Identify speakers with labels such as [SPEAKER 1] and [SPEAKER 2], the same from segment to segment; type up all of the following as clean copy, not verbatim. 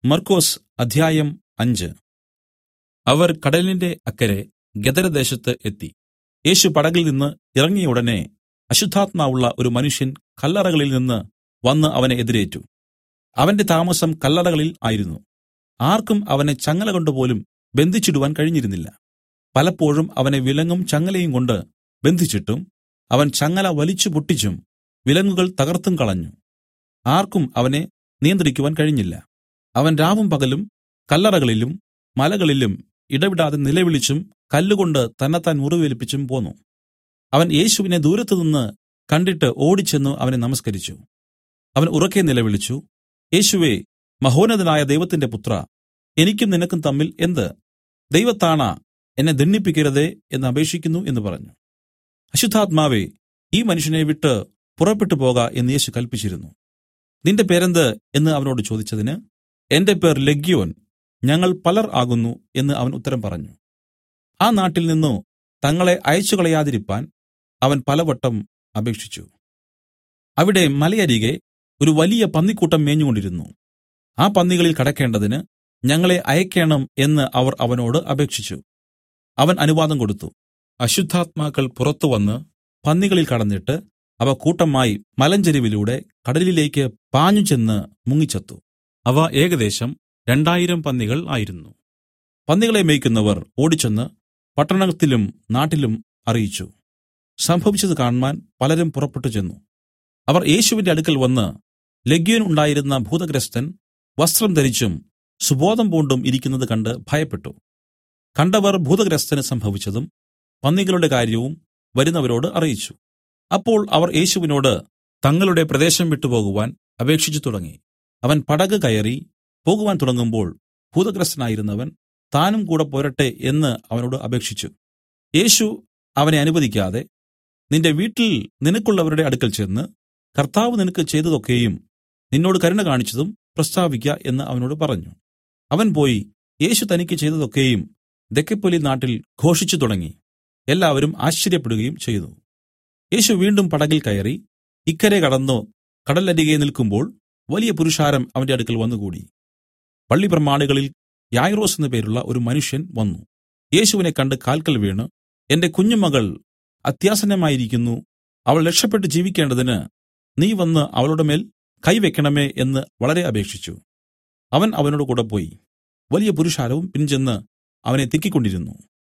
[SPEAKER 1] മർക്കൊസ് അധ്യായം 5. അവർ കടലിന്റെ അക്കരെ ഗദരദേശത്ത് എത്തി. യേശു പടകിൽ നിന്ന് ഇറങ്ങിയ ഉടനെ അശുദ്ധാത്മാവുള്ള ഒരു മനുഷ്യൻ കല്ലറകളിൽ നിന്ന് വന്നു അവനെ എതിരേറ്റു. അവന്റെ താമസം കല്ലറകളിൽ ആയിരുന്നു. ആർക്കും അവനെ ചങ്ങല കൊണ്ടുപോലും ബന്ധിച്ചിടുവാൻ കഴിഞ്ഞിരുന്നില്ല. പലപ്പോഴും അവനെ വിലങ്ങും ചങ്ങലയും കൊണ്ട് ബന്ധിച്ചിട്ടും അവൻ ചങ്ങല വലിച്ചു പൊട്ടിച്ചും വിലങ്ങുകൾ തകർത്തും കളഞ്ഞു. ആർക്കും അവനെ നിയന്ത്രിക്കുവാൻ കഴിഞ്ഞില്ല. അവൻ രാവും പകലും കല്ലറകളിലും മലകളിലും ഇടവിടാതെ നിലവിളിച്ചും കല്ലുകൊണ്ട് തന്നെത്താൻ മുറിവേൽപ്പിച്ചും പോന്നു. അവൻ യേശുവിനെ ദൂരത്തുനിന്ന് കണ്ടിട്ട് ഓടിച്ചെന്നു അവനെ നമസ്കരിച്ചു. അവൻ ഉറക്കെ നിലവിളിച്ചു, യേശുവേ, മഹോന്നതനായ ദൈവത്തിന്റെ പുത്രാ, എനിക്കും നിനക്കും തമ്മിൽ എന്ത്? ദൈവത്താണ, എന്നെ ദണ്ഡിപ്പിക്കരുതേ എന്ന് അപേക്ഷിക്കുന്നു എന്ന് പറഞ്ഞു. അശുദ്ധാത്മാവേ, ഈ മനുഷ്യനെ വിട്ട് പുറപ്പെട്ടു പോക എന്ന് യേശു കല്പിച്ചിരുന്നു. നിന്റെ പേരെന്ത് എന്ന് അവനോട് ചോദിച്ചതിന്, എന്റെ പേർ ലെഗ്യോൻ, ഞങ്ങൾ പലർ ആകുന്നു എന്ന് അവൻ ഉത്തരം പറഞ്ഞു. ആ നാട്ടിൽ നിന്നു തങ്ങളെ അയച്ചുകളയാതിരിപ്പാൻ അവൻ പലവട്ടം അപേക്ഷിച്ചു. അവിടെ മലയരികെ ഒരു വലിയ പന്നിക്കൂട്ടം മേഞ്ഞുകൊണ്ടിരുന്നു. ആ പന്നികളിൽ കടക്കേണ്ടതിന് ഞങ്ങളെ അയക്കേണം എന്ന് അവർ അവനോട് അപേക്ഷിച്ചു. അവൻ അനുവാദം കൊടുത്തു. അശുദ്ധാത്മാക്കൾ പുറത്തു വന്ന് പന്നികളിൽ കടന്നിട്ട് അവ കൂട്ടമായി മലഞ്ചെരിവിലൂടെ കടലിലേക്ക് പാഞ്ഞു ചെന്ന് മുങ്ങിച്ചത്തു. അവ ഏകദേശം 2000 പന്നികൾ ആയിരുന്നു. പന്നികളെ മേയ്ക്കുന്നവർ ഓടിച്ചെന്ന് പട്ടണത്തിലും നാട്ടിലും അറിയിച്ചു. സംഭവിച്ചത് കാണുവാൻ പലരും പുറപ്പെട്ടു ചെന്നു. അവർ യേശുവിന്റെ അടുക്കൽ വന്ന് ലെഗ്യോൻ ഉണ്ടായിരുന്ന ഭൂതഗ്രസ്തൻ വസ്ത്രം ധരിച്ചും സുബോധം പൂണ്ടും ഇരിക്കുന്നത് കണ്ട് ഭയപ്പെട്ടു. കണ്ടവർ ഭൂതഗ്രസ്തന് സംഭവിച്ചതും പന്നികളുടെ കാര്യവും വരുന്നവരോട് അറിയിച്ചു. അപ്പോൾ അവർ യേശുവിനോട് തങ്ങളുടെ പ്രദേശം വിട്ടുപോകുവാൻ അപേക്ഷിച്ചു തുടങ്ങി. അവൻ പടക് കയറി പോകുവാൻ തുടങ്ങുമ്പോൾ ഭൂതഗ്രസ്തനായിരുന്നവൻ താനും കൂടെ പോരട്ടെ എന്ന് അവനോട് അപേക്ഷിച്ചു. യേശു അവനെ അനുവദിക്കാതെ, നിന്റെ വീട്ടിൽ നിനക്കുള്ളവരുടെ അടുക്കൽ ചെന്ന് കർത്താവ് നിനക്ക് ചെയ്തതൊക്കെയും നിന്നോട് കരുണ കാണിച്ചതും പ്രസ്താവിക്ക എന്ന് അവനോട് പറഞ്ഞു. അവൻ പോയി യേശു തനിക്ക് ചെയ്തതൊക്കെയും ദെക്കപ്പൊലി നാട്ടിൽ ഘോഷിച്ചു തുടങ്ങി. എല്ലാവരും ആശ്ചര്യപ്പെടുകയും ചെയ്തു. യേശു വീണ്ടും പടകിൽ കയറി ഇക്കരെ കടന്നു കടലരികെ നിൽക്കുമ്പോൾ വലിയ പുരുഷാരം അവന്റെ അടുക്കൽ വന്നുകൂടി. പള്ളിപ്രമാണികളിൽ യായിറോസ് എന്നു പേരുള്ള ഒരു മനുഷ്യൻ വന്നു. യേശുവിനെ കണ്ട് കാൽക്കൽ വീണ്, എന്റെ കുഞ്ഞുമകൾ അത്യാസന്നമായിരിക്കുന്നു, അവൾ രക്ഷപ്പെട്ട് ജീവിക്കേണ്ടതിന് നീ വന്ന് അവളുടെ മേൽ കൈവെക്കണമേ എന്ന് വളരെ അപേക്ഷിച്ചു. അവൻ അവനോട് കൂടെ പോയി. വലിയ പുരുഷാരവും പിൻചെന്ന് അവനെ തിക്കിക്കൊണ്ടിരുന്നു.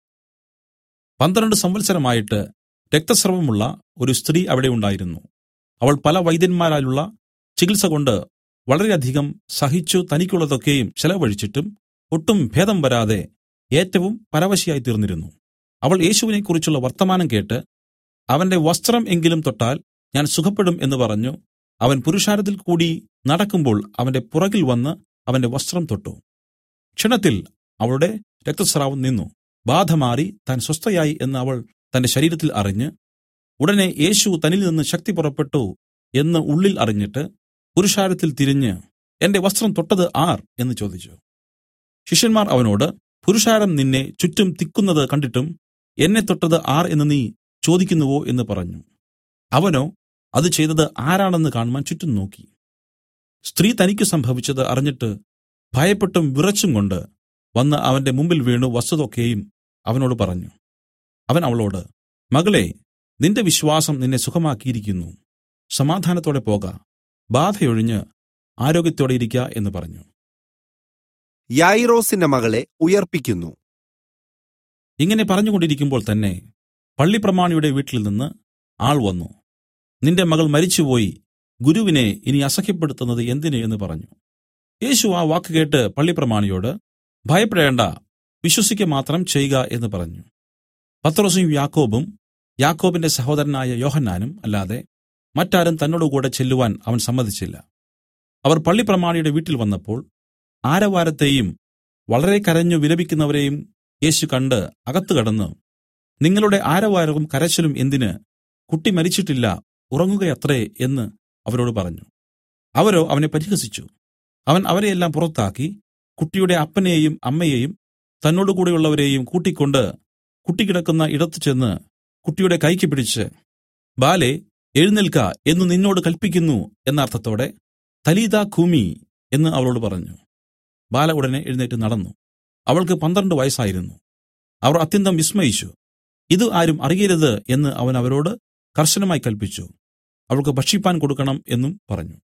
[SPEAKER 1] 12 സംവത്സരമായിട്ട് രക്തസ്രവമുള്ള ഒരു സ്ത്രീ അവിടെ ഉണ്ടായിരുന്നു. അവൾ പല വൈദ്യന്മാരാലുള്ള ചികിത്സ കൊണ്ട് വളരെയധികം സഹിച്ചു തനിക്കുള്ളതൊക്കെയും ചെലവഴിച്ചിട്ടും ഒട്ടും ഭേദം വരാതെ ഏറ്റവും പരവശയായി തീർന്നിരുന്നു. അവൾ യേശുവിനെക്കുറിച്ചുള്ള വർത്തമാനം കേട്ട്, അവന്റെ വസ്ത്രം എങ്കിലും തൊട്ടാൽ ഞാൻ സുഖപ്പെടും എന്ന് പറഞ്ഞു. അവൻ പുരുഷാരത്തിൽ കൂടി നടക്കുമ്പോൾ അവന്റെ പുറകിൽ വന്ന് അവന്റെ വസ്ത്രം തൊട്ടു. ക്ഷണത്തിൽ അവളുടെ രക്തസ്രാവം നിന്നു. ബാധ മാറി താൻ സ്വസ്ഥയായി എന്ന് അവൾ തന്റെ ശരീരത്തിൽ അറിഞ്ഞ്, ഉടനെ യേശു തന്നിൽ നിന്ന് ശക്തി പുറപ്പെട്ടു എന്ന് ഉള്ളിൽ അറിഞ്ഞിട്ട് പുരുഷാരത്തിൽ തിരിഞ്ഞ്, എന്റെ വസ്ത്രം തൊട്ടത് ആർ എന്ന് ചോദിച്ചു. ശിഷ്യന്മാർ അവനോട്, പുരുഷാരം നിന്നെ ചുറ്റും തിക്കുന്നത് കണ്ടിട്ടും എന്നെ തൊട്ടത് ആർ എന്ന് നീ ചോദിക്കുന്നുവോ എന്ന് പറഞ്ഞു. അവനോ അത് ചെയ്തത് ആരാണെന്ന് കാണുവാൻ ചുറ്റും നോക്കി. സ്ത്രീ തനിക്ക് സംഭവിച്ചത് അറിഞ്ഞിട്ട് ഭയപ്പെട്ടും വിറച്ചും കൊണ്ട് വന്ന് അവന്റെ മുമ്പിൽ വീണു വസ്തുതൊക്കെയും അവനോട് പറഞ്ഞു. അവൻ അവളോട്, മകളെ, നിന്റെ വിശ്വാസം നിന്നെ സുഖമാക്കിയിരിക്കുന്നു, സമാധാനത്തോടെ പോക, ബാധയൊഴിഞ്ഞ് ആരോഗ്യത്തോടെ ഇരിക്ക എന്ന് പറഞ്ഞു.
[SPEAKER 2] യായിറോസിന്റെ മകളെ ഉയർപ്പിക്കുന്നു.
[SPEAKER 1] ഇങ്ങനെ പറഞ്ഞുകൊണ്ടിരിക്കുമ്പോൾ തന്നെ പള്ളിപ്രമാണിയുടെ വീട്ടിൽ നിന്ന് ആൾ വന്നു. നിന്റെ മകൾ മരിച്ചുപോയി, ഗുരുവിനെ ഇനി അസഹ്യപ്പെടുത്തുന്നത് എന്തിന് എന്ന് പറഞ്ഞു. യേശു ആ വാക്ക് കേട്ട് പള്ളിപ്രമാണിയോട്, ഭയപ്പെടേണ്ട, വിശ്വസിക്ക മാത്രം ചെയ്യുക എന്ന് പറഞ്ഞു. പത്രോസും യാക്കോബും യാക്കോബിന്റെ സഹോദരനായ യോഹന്നാനും അല്ലാതെ മറ്റാരും തന്നോടുകൂടെ ചെല്ലുവാൻ അവൻ സമ്മതിച്ചില്ല. അവർ പള്ളിപ്രമാണിയുടെ വീട്ടിൽ വന്നപ്പോൾ ആരവാരത്തെയും വളരെ കരഞ്ഞു വിലപിക്കുന്നവരെയും യേശു കണ്ട് അകത്ത് കടന്ന്, നിങ്ങളുടെ ആരവാരവും കരച്ചിലും എന്തിന്? കുട്ടി മരിച്ചിട്ടില്ല, ഉറങ്ങുകയത്രേ എന്ന് അവരോട് പറഞ്ഞു. അവരോ അവനെ പരിഹസിച്ചു. അവൻ അവരെയെല്ലാം പുറത്താക്കി കുട്ടിയുടെ അപ്പനെയും അമ്മയെയും തന്നോടുകൂടെയുള്ളവരെയും കൂട്ടിക്കൊണ്ട് കുട്ടി കിടക്കുന്ന ഇടത്ത് ചെന്ന് കുട്ടിയുടെ കൈക്ക് പിടിച്ച്, ബാലേ, എഴുന്നേൽക്ക എന്ന് നിന്നോട് കൽപ്പിക്കുന്നു എന്ന അർത്ഥത്തോടെ തലീഥാ കൂമി എന്ന് അവളോട് പറഞ്ഞു. ബാല ഉടനെ എഴുന്നേറ്റ് നടന്നു. അവൾക്ക് 12 വയസ്സായിരുന്നു. അവർ അത്യന്തം വിസ്മയിച്ചു. ഇത് ആരും അറിയരുത് എന്ന് അവൻ അവരോട് കർശനമായി കല്പിച്ചു. അവൾക്ക് ഭക്ഷിപ്പാൻ കൊടുക്കണം എന്നും പറഞ്ഞു.